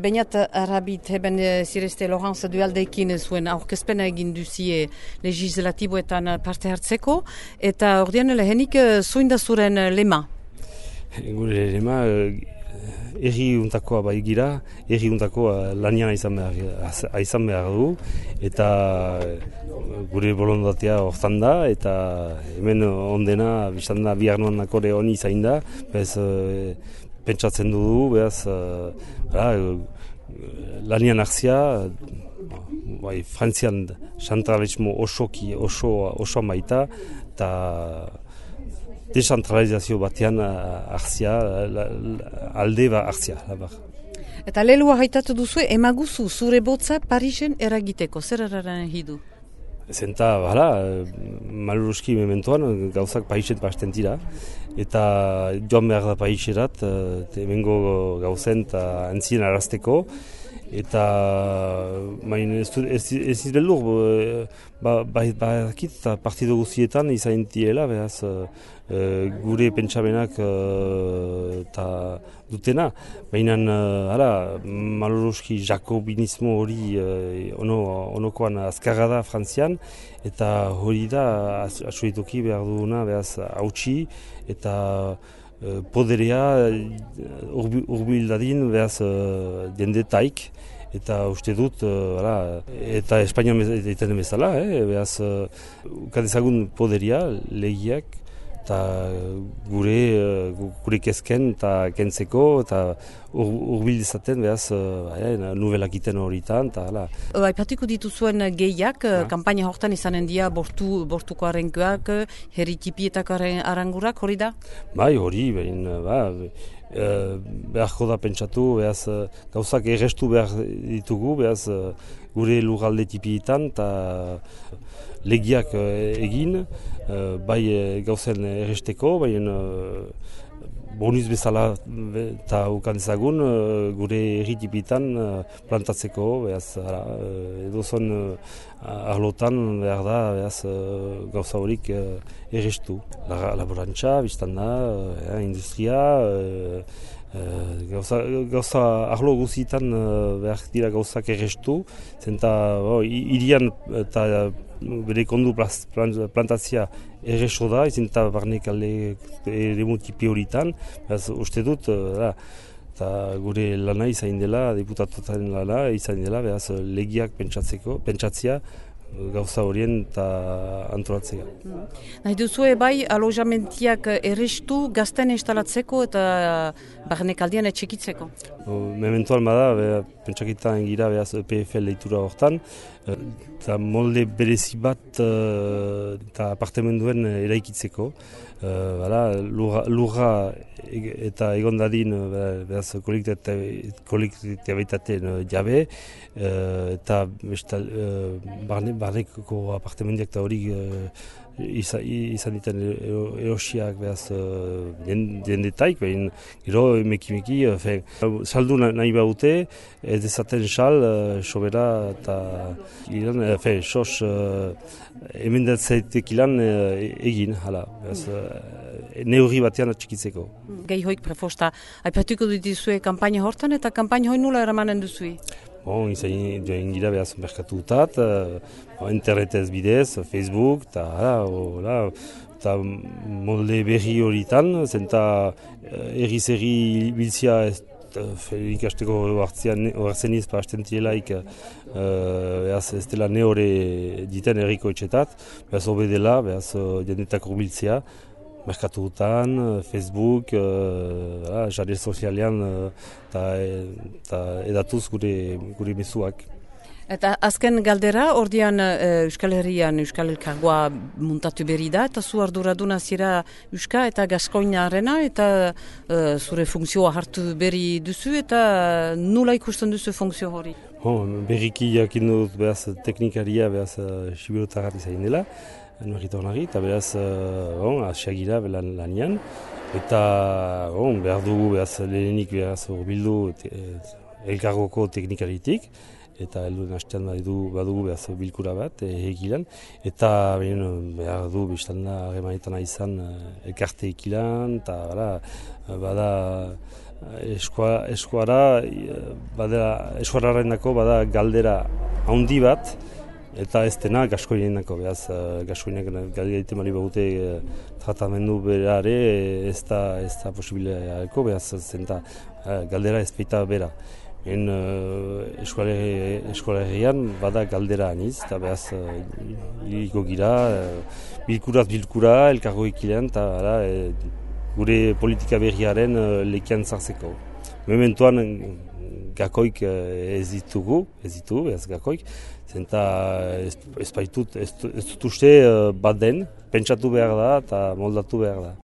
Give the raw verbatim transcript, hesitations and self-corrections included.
Beñat Arabit heben zirezte Laurence Dualdekin zuen aurkezpena egin duzie legislatiboetan parte hartzeko, eta ordean lehenik zuin da zuren lema? Gure lema, erri untakoa bai gira, erri untakoa lanian aizan behar, aizan behar du, eta gure bolondatea hortan da, eta hemen ondena, biztan da, bihar noan nakore honi izain da, bez, e, pentsatzen dugu, behaz, e, lanian arzia, bai, Frantzian zentralismo osoki, oso, oso baita, eta dezentralizazio batean arzia, alde ba arzia. Eta lehua haitatu duzu, emaguzu zure botza Parisen eragiteko, zer eraren hidu? Zenta, bala, maluruski mementoan gauzak Parisen pasten dira, eta joan behar da Pariserat, hemengo gauzen eta antzien arazteko, eta main ez ez beldur ba bakit ba, partido guztietan izan diela, beraz e, gure pentsamenak eta e, dutena, baina hala maloroski jakobinismo hori e, ono onokoan azkarra da Frantzian, eta hori da asuetoki behar duguna, beraz hautsi eta poderea urbil dadin, behaz, jende taik, eta uste dut, uh, eta Espainian egiten bezala, eh, behaz, uh, ukadezagun poderia, legiak, eta gure, uh, gure kezken, eta kentzeko, eta urbil dezaten, behaz, uh, eh, nuvelak iten horitan, eta hala. Aipatuko dituzuen gehiak, ja. Kampaina hortan izanen dia bortu, bortuko arenkoak, herritipietako arangurak, hori da? Bai, hori, behin, ba, e, beharko da pentsatu, behaz, gauzak errestu behar ditugu, behaz, gure lurralde tipietan, eta legiak egin, bai gauzen erresteko, bai bonus bezala eta ukan ezagun gure erritipitan plantatzeko, behaz, edo zon arlotan behar da, behaz, gauza horik errestu. Laborantza, biztan da, industria, gauza, gauza arlo guzietan behar dira gauzak errestu, zenta irian eta bere kondu plantazia erreso da, izin eta barnek alde eremu tipi horitan, uste dut, da, eta gure lana izain dela, deputatuaren lana izain dela, behaz legiak pentsatzeko, pentsatzia, gauza horien eta antolatzea. Mm. Nahi duzu bai alojamentiak errestu gazten instalatzeko eta barnekaldian etxekitzeko? Mementoan bada, pentsakitan gira behaz E P F leitura hortan, eta molde berezi bat eta apartemenduen eraikitzeko. Bala, lurra, lurra eta egon dadin behaz kolektibitateen jabe, eta bestal, barne, barneko apartemendiak eta hori izan ditan erosiak behaz jendetaik, behin gero meki-meki, saldu nahi baute, ez dezaten sal, sobera eta ilan, fe, sos emendatzeetek ilan egin, hala, behaz, neurri batean atxikitzeko. Gehi hoik prefosta, aipatuko dituzue kampaina hortan eta kampaina hoi nula eramanen duzui? Bon, izan gira behaz merkatutat, internetez bidez, Facebook, eta molde berri horietan, zenta erri-zerri biltzia ikasteko hartzen iz, pasten tielaik, ez dela ne hori diten erriko etxetat, behaz obedela, behaz jendetak urbiltzea, merkatutan, Facebook, uh, jare sozialean eta uh, edatuz gure, gure mezuak. Eta azken galdera, ordean uh, Euskal Herrian Euskal Elkargoa muntatu berri da, eta zu arduraduna zira Euska eta Gaskoinarena, eta uh, zure funkzioa hartu berri duzu, eta nula ikusten duzu funkzio hori? Oh, berriki jakin dut behaz teknikaria, behaz uh, sibirotarrat izain dela, Norritornari, eta beraz, bon, asiagira belan lanian, eta bon, behar dugu behaz lehenik behaz urbildu elkargoko teknikaritik, eta helduen hastean badugu, badugu behaz bilkura bat egilan, eta behar du biztanda harremanetan izan elkarte ekilan, eta bada, bada Eskua, eskuara, badera, eskuararrenako bada galdera handi bat, eta ez dena gaskoinenako, behaz, gaskoinek galdera egiten mali bagute tratamendu berare ez da, ez da posibileako, behaz, zenta galdera ez baita bera. En eskualerrian bada galdera aniz, eta behaz, iriko gira, bilkuraz bilkura, elkargo ikilean, eta gure politika berriaren lekian zartzeko. Mementoan gakoik ez ditugu, ez ditugu, ez gakoik, zenta ez baitut, ez dut uste bat den, pentsatu behar da eta moldatu behar da.